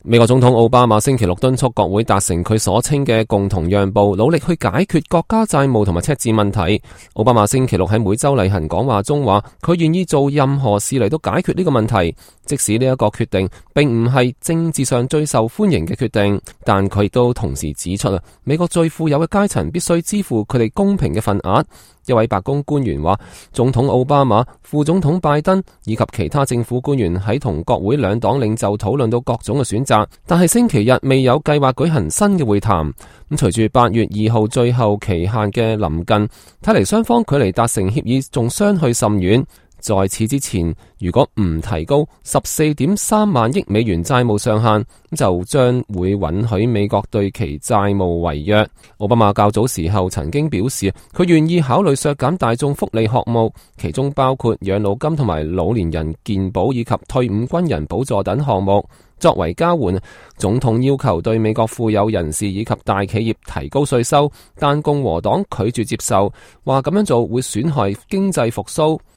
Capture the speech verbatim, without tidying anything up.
美國總統奧巴馬星期六敦促國會達成佢所稱嘅共同讓步，努力去解決國家債務同埋赤字問題。奧巴馬星期六喺每周例行講話中話，佢願意做任何事嚟到解決呢個問題，即使呢一個決定並唔係政治上最受歡迎嘅決定，但佢亦都同時指出啊，美國最富有嘅階層必須支付佢哋公平嘅份額。一位白宮官員話，總統奧巴馬、副總統拜登以及其他政府官員喺同國會兩黨領袖討論到各種嘅選擇，但係星期日未有計劃舉行新嘅會談。咁隨住八月二號最後期限嘅臨近，睇嚟雙方距離達成協議仲相去甚遠。在此之前，如果唔提高十四點三萬億美元債務上限，就將會允許美國對其債務違約。奧巴馬較早時候曾經表示，佢願意考慮削減大眾福利項目，其中包括養老金同埋老年人健保以及退伍軍人補助等項目。作為交換，總統要求對美國富有人士以及大企業提高稅收，但共和黨拒絕接受，話咁樣做會損害經濟復甦。